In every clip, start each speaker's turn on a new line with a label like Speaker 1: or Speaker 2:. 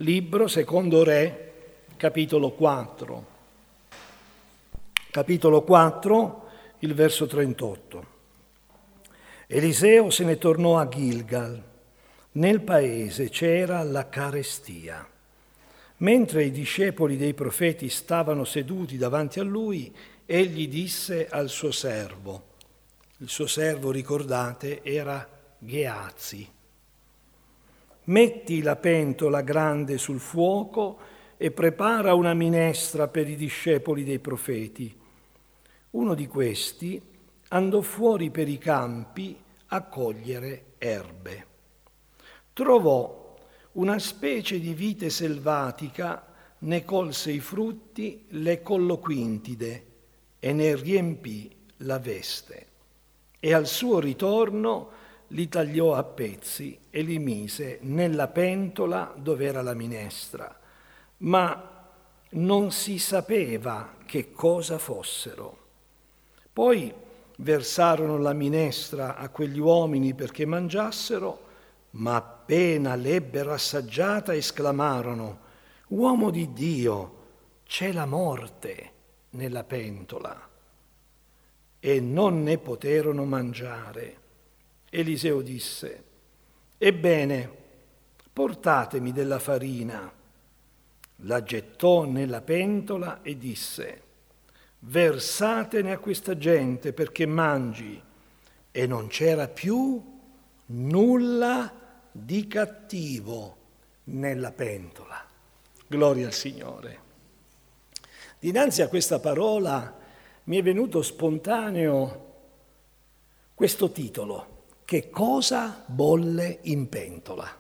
Speaker 1: Libro Secondo Re, capitolo 4. Capitolo 4, il verso 38. Eliseo se ne tornò a Gilgal. Nel paese c'era la carestia. Mentre i discepoli dei profeti stavano seduti davanti a lui, egli disse al suo servo, il suo servo, ricordate, era Geazi: metti la pentola grande sul fuoco e prepara una minestra per i discepoli dei profeti. Uno di questi andò fuori per i campi a cogliere erbe. Trovò una specie di vite selvatica, ne colse i frutti, le colloquintide e ne riempì la veste. E al suo ritorno li tagliò a pezzi e li mise nella pentola dove era la minestra, ma non si sapeva che cosa fossero. Poi versarono la minestra a quegli uomini perché mangiassero, ma appena l'ebbero assaggiata esclamarono: «Uomo di Dio, c'è la morte nella pentola!» E non ne poterono mangiare. Eliseo disse: «Ebbene, portatemi della farina». La gettò nella pentola e disse: «Versatene a questa gente perché mangi». E non c'era più nulla di cattivo nella pentola. Gloria al Signore. Dinanzi a questa parola mi è venuto spontaneo questo titolo: che cosa bolle in pentola?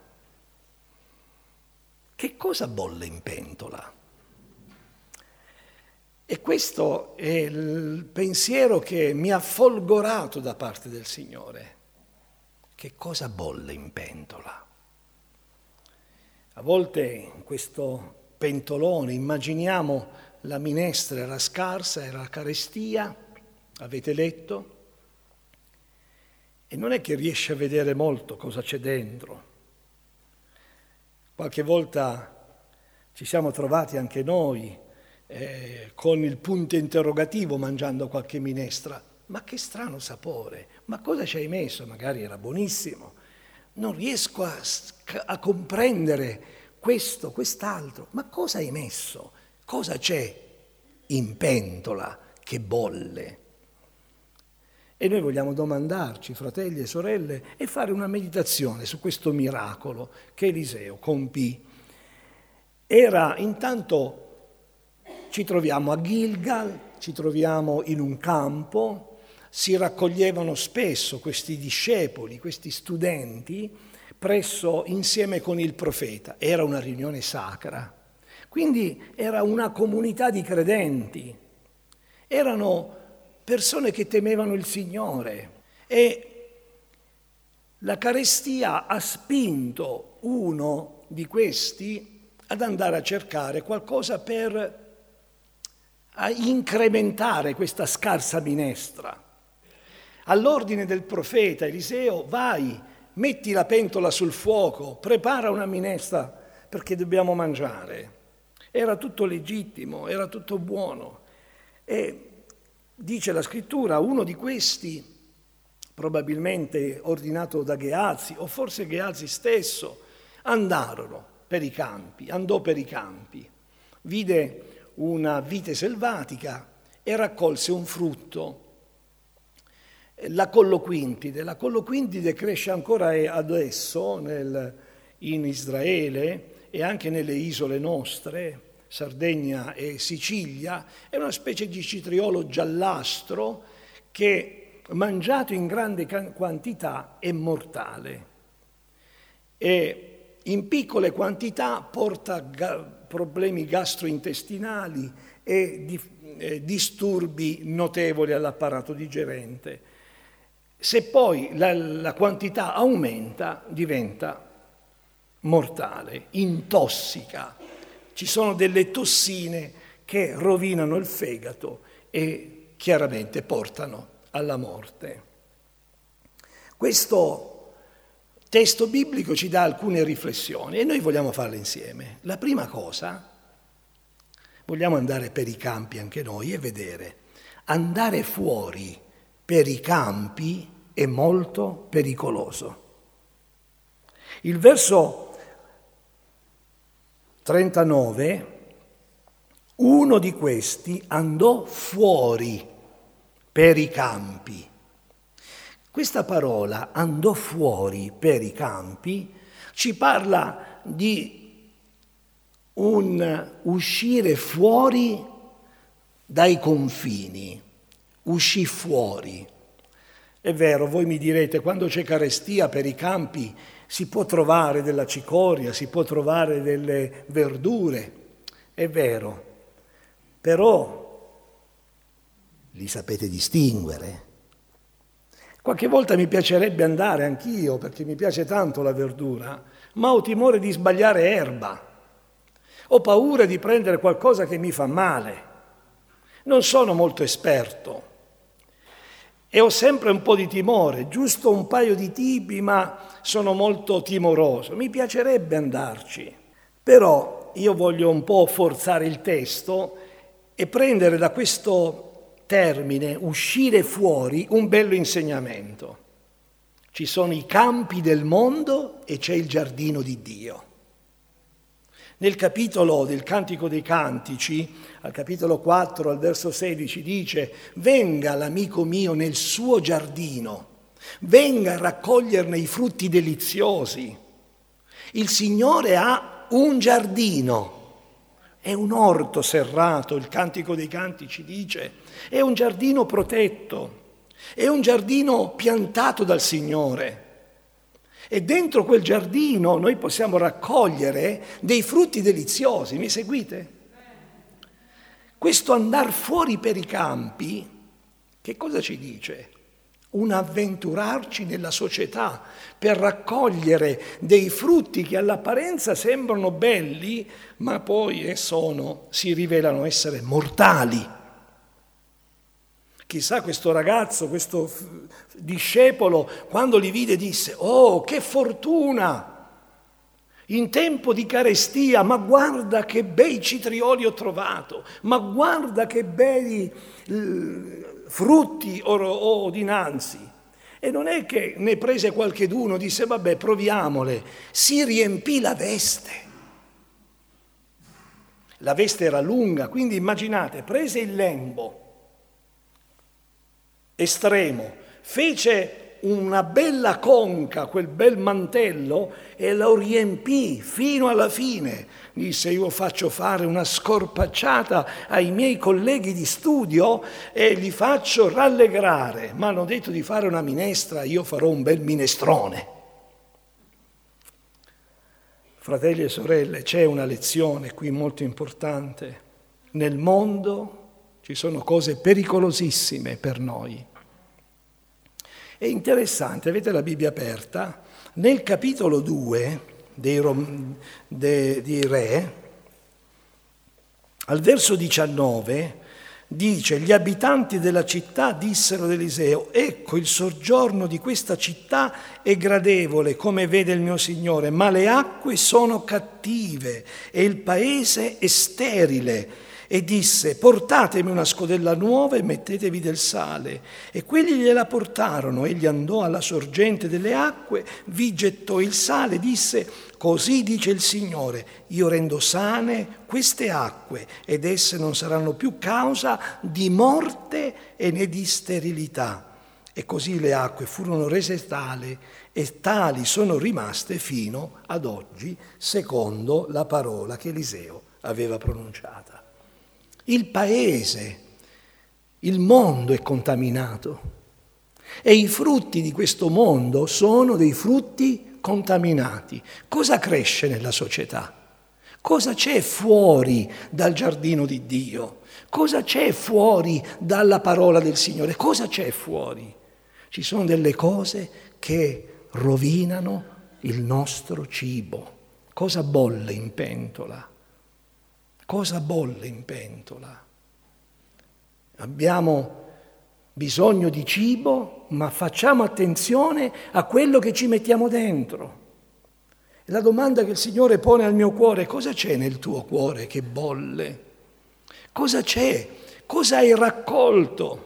Speaker 1: Che cosa bolle in pentola? E questo è il pensiero che mi ha folgorato da parte del Signore. Che cosa bolle in pentola? A volte in questo pentolone immaginiamo la minestra era scarsa, era carestia, avete letto? E non è che riesci a vedere molto cosa c'è dentro. Qualche volta ci siamo trovati anche noi con il punto interrogativo mangiando qualche minestra. Ma che strano sapore, ma cosa ci hai messo? Magari era buonissimo. Non riesco a comprendere questo, quest'altro. Ma cosa hai messo? Cosa c'è in pentola che bolle? E noi vogliamo domandarci, fratelli e sorelle, e fare una meditazione su questo miracolo che Eliseo compì. Intanto ci troviamo a Gilgal, ci troviamo in un campo, si raccoglievano spesso questi discepoli, questi studenti, insieme con il profeta. Era una riunione sacra, quindi era una comunità di credenti, erano persone che temevano il Signore e la carestia ha spinto uno di questi ad andare a cercare qualcosa per incrementare questa scarsa minestra. All'ordine del profeta Eliseo: vai, metti la pentola sul fuoco, prepara una minestra perché dobbiamo mangiare. Era tutto legittimo, era tutto buono. E dice la scrittura, uno di questi, probabilmente ordinato da Geazi, o forse Geazi stesso, andò per i campi, vide una vite selvatica e raccolse un frutto. La colloquintide cresce ancora adesso in Israele e anche nelle isole nostre, Sardegna e Sicilia. È una specie di citriolo giallastro che, mangiato in grande quantità, è mortale. E in piccole quantità porta problemi gastrointestinali e disturbi notevoli all'apparato digerente. Se poi la quantità aumenta, diventa mortale, intossica. Ci sono delle tossine che rovinano il fegato e chiaramente portano alla morte. Questo testo biblico ci dà alcune riflessioni e noi vogliamo farle insieme. La prima cosa, vogliamo andare per i campi anche noi e vedere. Andare fuori per i campi è molto pericoloso. Il verso 39, uno di questi andò fuori per i campi. Questa parola, andò fuori per i campi, ci parla di un uscire fuori dai confini, uscì fuori. È vero, voi mi direte, quando c'è carestia per i campi si può trovare della cicoria, si può trovare delle verdure, è vero, però li sapete distinguere. Qualche volta mi piacerebbe andare anch'io, perché mi piace tanto la verdura, ma ho timore di sbagliare erba. Ho paura di prendere qualcosa che mi fa male. Non sono molto esperto e ho sempre un po' di timore, giusto un paio di tipi, ma sono molto timoroso. Mi piacerebbe andarci, però io voglio un po' forzare il testo e prendere da questo termine, uscire fuori, un bello insegnamento. Ci sono i campi del mondo e c'è il giardino di Dio. Nel capitolo del Cantico dei Cantici, al capitolo 4, al verso 16, dice: venga l'amico mio nel suo giardino, venga a raccoglierne i frutti deliziosi. Il Signore ha un giardino. È un orto serrato, il Cantico dei Cantici dice, è un giardino protetto, è un giardino piantato dal Signore. E dentro quel giardino noi possiamo raccogliere dei frutti deliziosi, mi seguite? Questo andar fuori per i campi, che cosa ci dice? Un avventurarci nella società per raccogliere dei frutti che all'apparenza sembrano belli, ma poi si rivelano essere mortali. Chissà, questo ragazzo, questo discepolo, quando li vide disse: oh, che fortuna! In tempo di carestia, ma guarda che bei citrioli ho trovato, ma guarda che bei frutti ho dinanzi. E non è che ne prese qualcheduno, disse vabbè, proviamole, si riempì la veste. La veste era lunga, quindi immaginate, prese il lembo estremo, fece una bella conca, quel bel mantello, e lo riempì fino alla fine. Disse: io faccio fare una scorpacciata ai miei colleghi di studio e li faccio rallegrare. Mi hanno detto di fare una minestra, io farò un bel minestrone. Fratelli e sorelle, c'è una lezione qui molto importante. Nel mondo ci sono cose pericolosissime per noi. È interessante, avete la Bibbia aperta, nel capitolo 2 dei Re, al verso 19, dice: gli abitanti della città dissero ad Eliseo: ecco, il soggiorno di questa città è gradevole, come vede il mio Signore, ma le acque sono cattive e il paese è sterile. E disse: portatemi una scodella nuova e mettetevi del sale. E quelli gliela portarono. Egli andò alla sorgente delle acque, vi gettò il sale, disse: così dice il Signore, io rendo sane queste acque ed esse non saranno più causa di morte e né di sterilità. E così le acque furono rese tali e tali sono rimaste fino ad oggi, secondo la parola che Eliseo aveva pronunciata. Il paese, il mondo è contaminato e i frutti di questo mondo sono dei frutti contaminati. Cosa cresce nella società? Cosa c'è fuori dal giardino di Dio? Cosa c'è fuori dalla parola del Signore? Cosa c'è fuori? Ci sono delle cose che rovinano il nostro cibo. Cosa bolle in pentola? Cosa bolle in pentola? Abbiamo bisogno di cibo, ma facciamo attenzione a quello che ci mettiamo dentro. E la domanda che il Signore pone al mio cuore: cosa c'è nel tuo cuore che bolle? Cosa c'è? Cosa hai raccolto?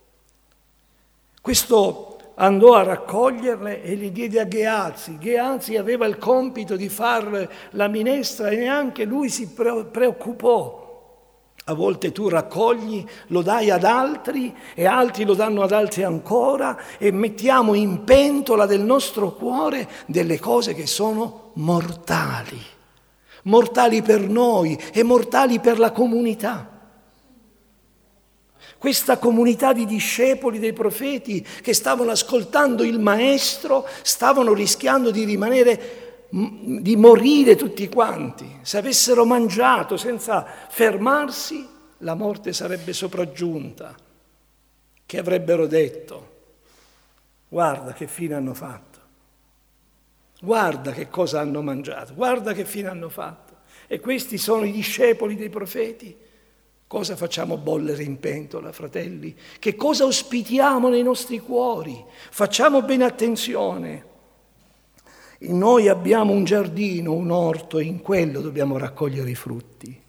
Speaker 1: Questo andò a raccoglierle e li diede a Gehazi. Gehazi aveva il compito di fare la minestra e neanche lui si preoccupò. A volte tu raccogli, lo dai ad altri e altri lo danno ad altri ancora e mettiamo in pentola del nostro cuore delle cose che sono mortali, mortali per noi e mortali per la comunità. Questa comunità di discepoli dei profeti che stavano ascoltando il Maestro stavano rischiando di morire tutti quanti. Se avessero mangiato senza fermarsi, la morte sarebbe sopraggiunta. Che avrebbero detto: guarda che fine hanno fatto, guarda che cosa hanno mangiato, guarda che fine hanno fatto. E questi sono i discepoli dei profeti. Cosa facciamo bollere in pentola, fratelli? Che cosa ospitiamo nei nostri cuori? Facciamo bene attenzione. Noi abbiamo un giardino, un orto, e in quello dobbiamo raccogliere i frutti.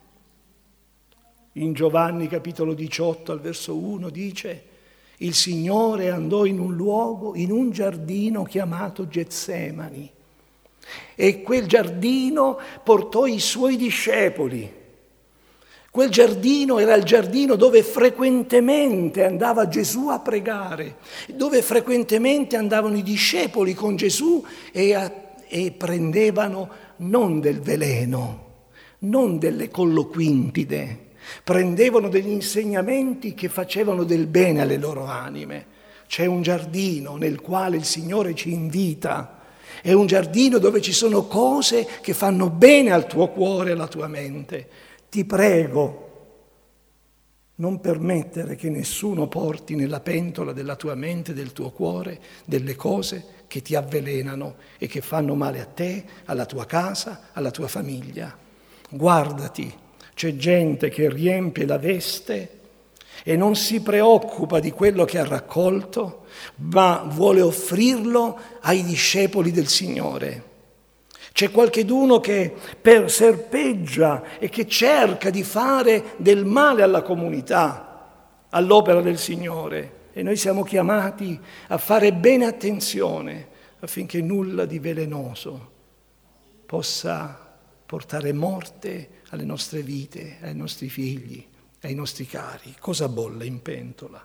Speaker 1: In Giovanni capitolo 18 al verso 1 dice: il Signore andò in un luogo, in un giardino chiamato Getsemani, e quel giardino portò i suoi discepoli. Quel giardino era il giardino dove frequentemente andava Gesù a pregare, dove frequentemente andavano i discepoli con Gesù e prendevano non del veleno, non delle colloquintide, prendevano degli insegnamenti che facevano del bene alle loro anime. C'è un giardino nel quale il Signore ci invita, è un giardino dove ci sono cose che fanno bene al tuo cuore e alla tua mente. Ti prego, non permettere che nessuno porti nella pentola della tua mente, del tuo cuore, delle cose che ti avvelenano e che fanno male a te, alla tua casa, alla tua famiglia. Guardati, c'è gente che riempie la veste e non si preoccupa di quello che ha raccolto, ma vuole offrirlo ai discepoli del Signore. C'è qualcheduno che serpeggia e che cerca di fare del male alla comunità, all'opera del Signore. E noi siamo chiamati a fare bene attenzione affinché nulla di velenoso possa portare morte alle nostre vite, ai nostri figli, ai nostri cari. Cosa bolle in pentola?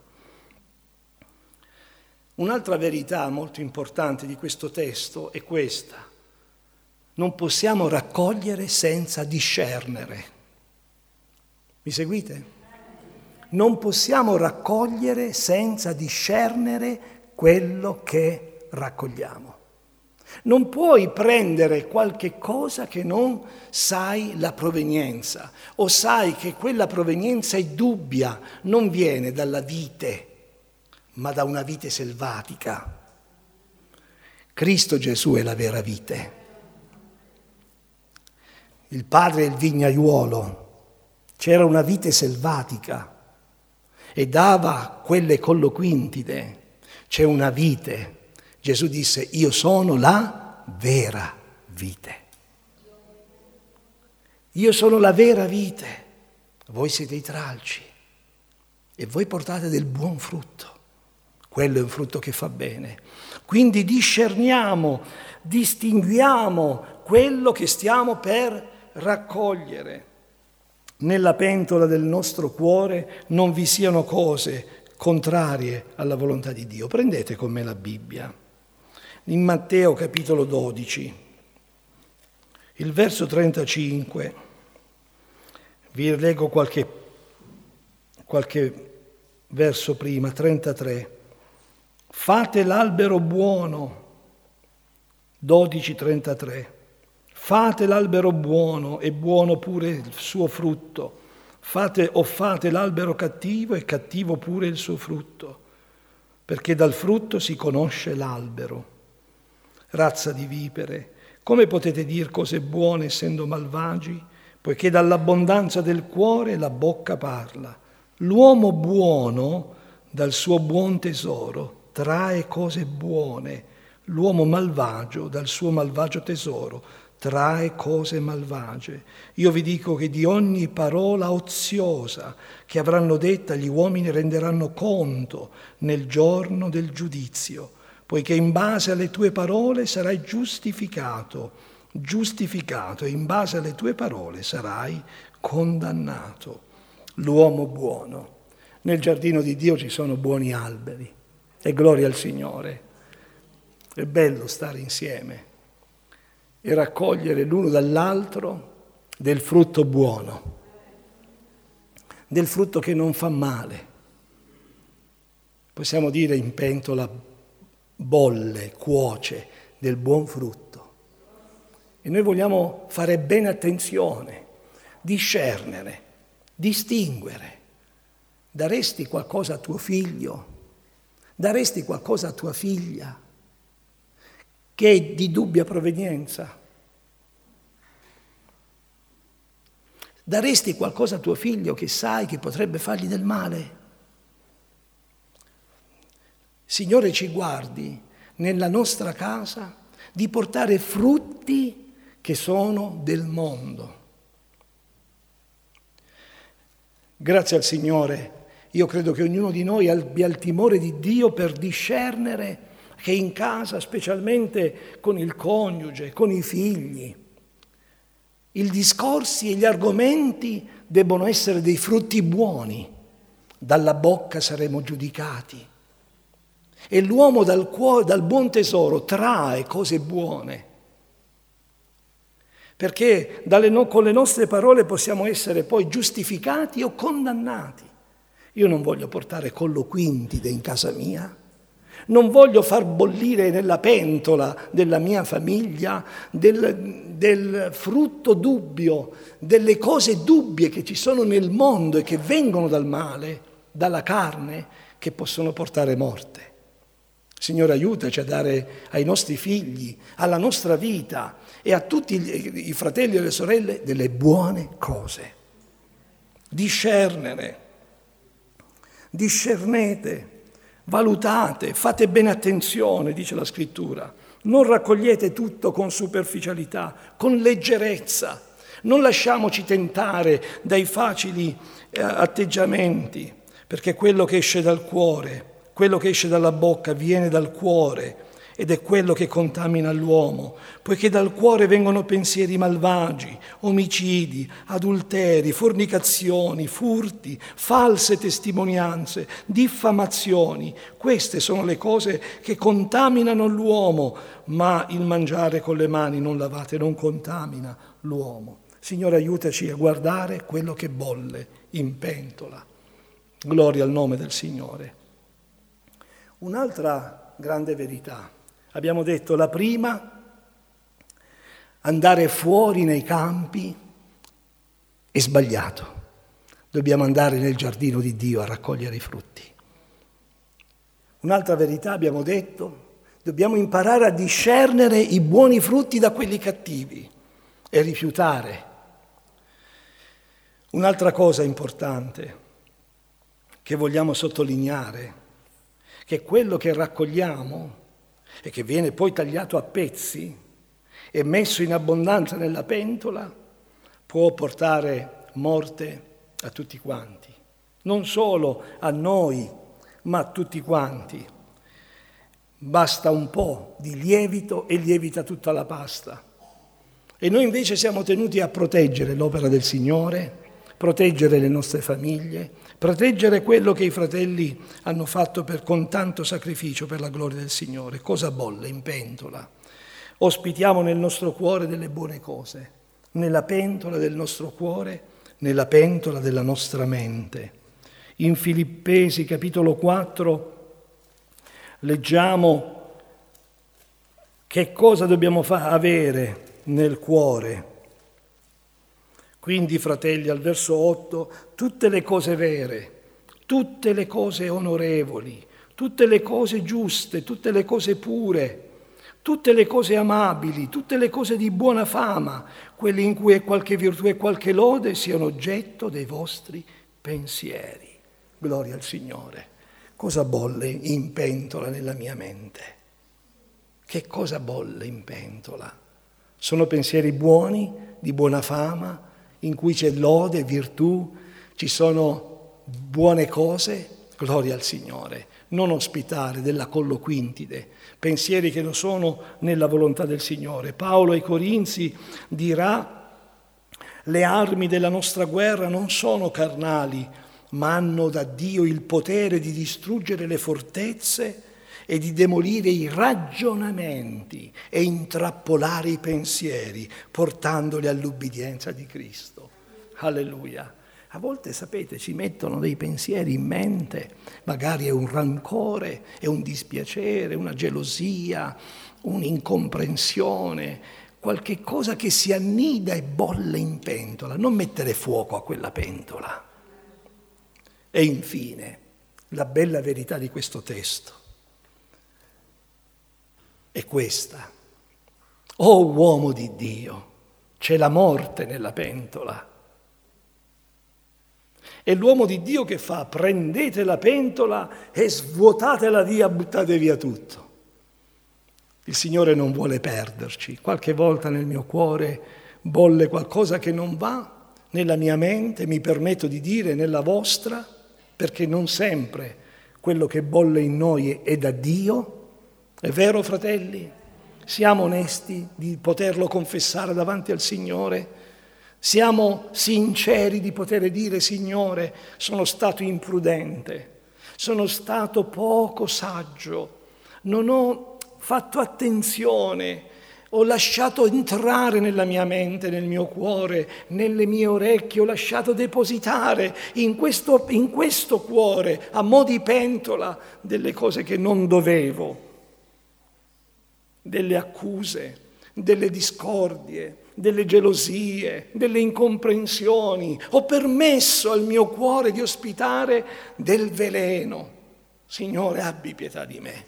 Speaker 1: Un'altra verità molto importante di questo testo è questa: non possiamo raccogliere senza discernere. Mi seguite? Non possiamo raccogliere senza discernere quello che raccogliamo. Non puoi prendere qualche cosa che non sai la provenienza, o sai che quella provenienza è dubbia, non viene dalla vite, ma da una vite selvatica. Cristo Gesù è la vera vite. Il padre è il vignaiuolo, c'era una vite selvatica e dava quelle colloquintide. C'è una vite. Gesù disse: io sono la vera vite. Io sono la vera vite. Voi siete i tralci e voi portate del buon frutto. Quello è un frutto che fa bene. Quindi discerniamo, distinguiamo quello che stiamo per raccogliere. Nella pentola del nostro cuore non vi siano cose contrarie alla volontà di Dio. Prendete con me la Bibbia. In Matteo capitolo 12, il verso 35, vi leggo qualche verso prima, 33. Fate l'albero buono, 12:33. Fate l'albero buono e buono pure il suo frutto. Fate l'albero cattivo e cattivo pure il suo frutto, perché dal frutto si conosce l'albero. Razza di vipere, come potete dir cose buone essendo malvagi? Poiché dall'abbondanza del cuore la bocca parla. L'uomo buono dal suo buon tesoro trae cose buone, l'uomo malvagio dal suo malvagio tesoro trae cose malvagie. Io vi dico che di ogni parola oziosa che avranno detta gli uomini renderanno conto nel giorno del giudizio, poiché in base alle tue parole sarai giustificato, e in base alle tue parole sarai condannato. L'uomo buono. Nel giardino di Dio ci sono buoni alberi e gloria al Signore. È bello stare insieme e raccogliere l'uno dall'altro del frutto buono, del frutto che non fa male. Possiamo dire in pentola bolle, cuoce del buon frutto. E noi vogliamo fare bene attenzione, discernere, distinguere. Daresti qualcosa a tuo figlio? Daresti qualcosa a tua figlia che è di dubbia provenienza? Daresti qualcosa a tuo figlio che sai che potrebbe fargli del male? Signore, ci guardi nella nostra casa di portare frutti che sono del mondo. Grazie al Signore, io credo che ognuno di noi abbia il timore di Dio per discernere che in casa, specialmente con il coniuge, con i figli, i discorsi e gli argomenti debbono essere dei frutti buoni. Dalla bocca saremo giudicati. E l'uomo dal cuore, dal buon tesoro, trae cose buone. Perché con le nostre parole possiamo essere poi giustificati o condannati. Io non voglio portare colloquintide in casa mia, non voglio far bollire nella pentola della mia famiglia del frutto dubbio, delle cose dubbie che ci sono nel mondo e che vengono dal male, dalla carne, che possono portare morte. Signore, aiutaci a dare ai nostri figli, alla nostra vita e a tutti i fratelli e le sorelle delle buone cose. Discernete, valutate, fate bene attenzione, dice la Scrittura. Non raccogliete tutto con superficialità, con leggerezza. Non lasciamoci tentare dai facili atteggiamenti, perché quello che esce dal cuore, quello che esce dalla bocca viene dal cuore ed è quello che contamina l'uomo, poiché dal cuore vengono pensieri malvagi, omicidi, adulteri, fornicazioni, furti, false testimonianze, diffamazioni. Queste sono le cose che contaminano l'uomo, ma il mangiare con le mani non lavate non contamina l'uomo. Signore, aiutaci a guardare quello che bolle in pentola. Gloria al nome del Signore. Un'altra grande verità. Abbiamo detto la prima, andare fuori nei campi è sbagliato. Dobbiamo andare nel giardino di Dio a raccogliere i frutti. Un'altra verità abbiamo detto, dobbiamo imparare a discernere i buoni frutti da quelli cattivi e rifiutare. Un'altra cosa importante che vogliamo sottolineare, che quello che raccogliamo e che viene poi tagliato a pezzi e messo in abbondanza nella pentola può portare morte a tutti quanti, non solo a noi, ma a tutti quanti. Basta un po' di lievito e lievita tutta la pasta. E noi invece siamo tenuti a proteggere l'opera del Signore, proteggere le nostre famiglie, proteggere quello che i fratelli hanno fatto con tanto sacrificio per la gloria del Signore. Cosa bolle in pentola? Ospitiamo nel nostro cuore delle buone cose, nella pentola del nostro cuore, nella pentola della nostra mente. In Filippesi capitolo 4 leggiamo che cosa dobbiamo avere nel cuore. Quindi, fratelli, al verso 8, tutte le cose vere, tutte le cose onorevoli, tutte le cose giuste, tutte le cose pure, tutte le cose amabili, tutte le cose di buona fama, quelle in cui è qualche virtù e qualche lode, siano oggetto dei vostri pensieri. Gloria al Signore. Cosa bolle in pentola nella mia mente? Che cosa bolle in pentola? Sono pensieri buoni, di buona fama, in cui c'è lode, virtù, ci sono buone cose, gloria al Signore. Non ospitare della colloquintide, pensieri che non sono nella volontà del Signore. Paolo ai Corinzi dirà: le armi della nostra guerra non sono carnali, ma hanno da Dio il potere di distruggere le fortezze e di demolire i ragionamenti e intrappolare i pensieri, portandoli all'ubbidienza di Cristo. Alleluia. A volte, sapete, ci mettono dei pensieri in mente, magari è un rancore, è un dispiacere, una gelosia, un'incomprensione, qualche cosa che si annida e bolle in pentola. Non mettere fuoco a quella pentola. E infine, la bella verità di questo testo è questa. Oh uomo di Dio, c'è la morte nella pentola. E l'uomo di Dio che fa? Prendete la pentola e svuotatela via, buttate via tutto. Il Signore non vuole perderci. Qualche volta nel mio cuore bolle qualcosa che non va, nella mia mente, mi permetto di dire, nella vostra, perché non sempre quello che bolle in noi è da Dio. È vero, fratelli? Siamo onesti di poterlo confessare davanti al Signore? Siamo sinceri di poter dire: Signore, sono stato imprudente, sono stato poco saggio, non ho fatto attenzione, ho lasciato entrare nella mia mente, nel mio cuore, nelle mie orecchie, ho lasciato depositare in questo cuore, a mo' di pentola, delle cose che non dovevo, delle accuse, delle discordie, delle gelosie, delle incomprensioni. Ho permesso al mio cuore di ospitare del veleno. Signore, abbi pietà di me.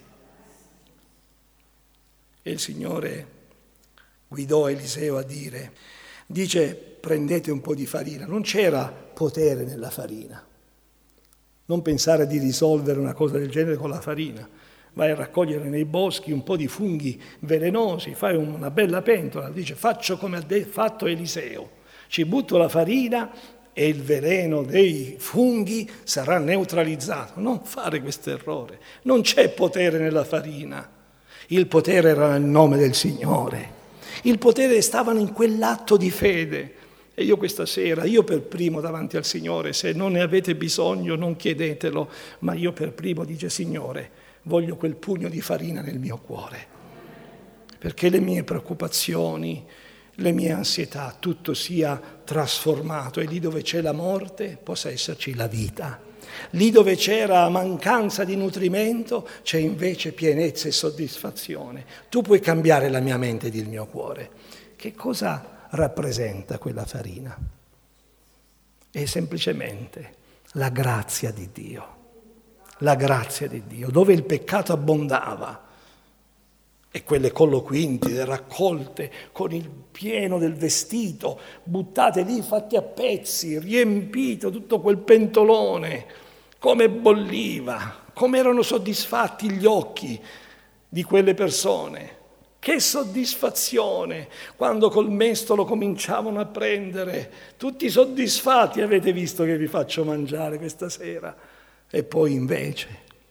Speaker 1: E il Signore guidò Eliseo a dice: prendete un po' di farina. Non c'era potere nella farina. Non pensare di risolvere una cosa del genere con la farina. Vai a raccogliere nei boschi un po' di funghi velenosi, fai una bella pentola, dice: faccio come ha fatto Eliseo, ci butto la farina e il veleno dei funghi sarà neutralizzato. Non fare questo errore, non c'è potere nella farina, il potere era nel nome del Signore, il potere stava in quell'atto di fede. E io questa sera, io per primo davanti al Signore, se non ne avete bisogno non chiedetelo, ma io per primo dice: Signore, voglio quel pugno di farina nel mio cuore, perché le mie preoccupazioni, le mie ansietà, tutto sia trasformato, e lì dove c'è la morte possa esserci la vita. Lì dove c'era mancanza di nutrimento c'è invece pienezza e soddisfazione. Tu puoi cambiare la mia mente ed il mio cuore. Che cosa rappresenta quella farina? È semplicemente la grazia di Dio. La grazia di Dio, dove il peccato abbondava, e quelle colloquintide raccolte con il pieno del vestito, buttate lì, fatte a pezzi, riempito tutto quel pentolone, come bolliva, come erano soddisfatti gli occhi di quelle persone. Che soddisfazione quando col mestolo cominciavano a prendere, tutti soddisfatti: avete visto che vi faccio mangiare questa sera? E poi invece,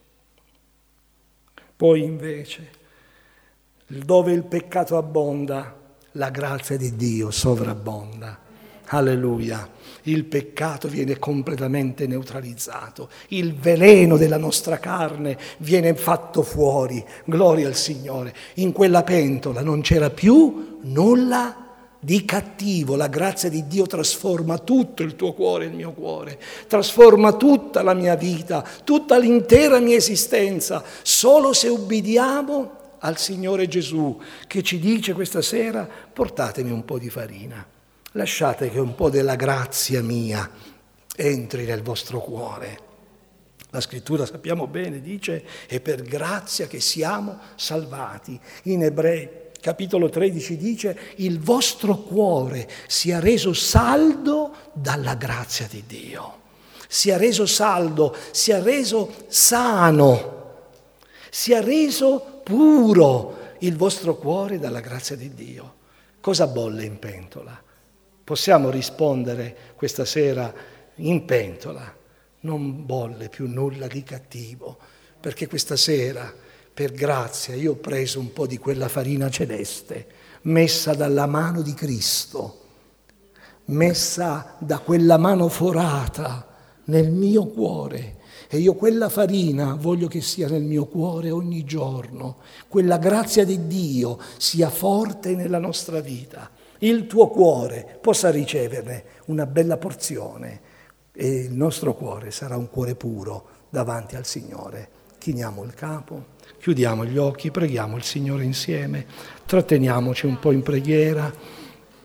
Speaker 1: dove il peccato abbonda, la grazia di Dio sovrabbonda. Alleluia. Il peccato viene completamente neutralizzato, il veleno della nostra carne viene fatto fuori. Gloria al Signore. In quella pentola non c'era più nulla di cattivo. La grazia di Dio trasforma tutto il tuo cuore, il mio cuore, trasforma tutta la mia vita, tutta l'intera mia esistenza, solo se ubbidiamo al Signore Gesù, che ci dice questa sera: portatemi un po' di farina, lasciate che un po' della grazia mia entri nel vostro cuore. La Scrittura, sappiamo bene, dice: è per grazia che siamo salvati. In Ebrei capitolo 13 dice: il vostro cuore sia reso saldo dalla grazia di Dio. sia reso saldo, sia reso sano, sia reso puro il vostro cuore dalla grazia di Dio. Cosa bolle in pentola? Possiamo rispondere questa sera: in pentola non bolle più nulla di cattivo, perché questa sera, per grazia, io ho preso un po' di quella farina celeste, messa dalla mano di Cristo, messa da quella mano forata nel mio cuore, e io quella farina voglio che sia nel mio cuore ogni giorno, quella grazia di Dio sia forte nella nostra vita, il tuo cuore possa riceverne una bella porzione e il nostro cuore sarà un cuore puro davanti al Signore. Chiniamo il capo, chiudiamo gli occhi, preghiamo il Signore insieme, tratteniamoci un po' in preghiera.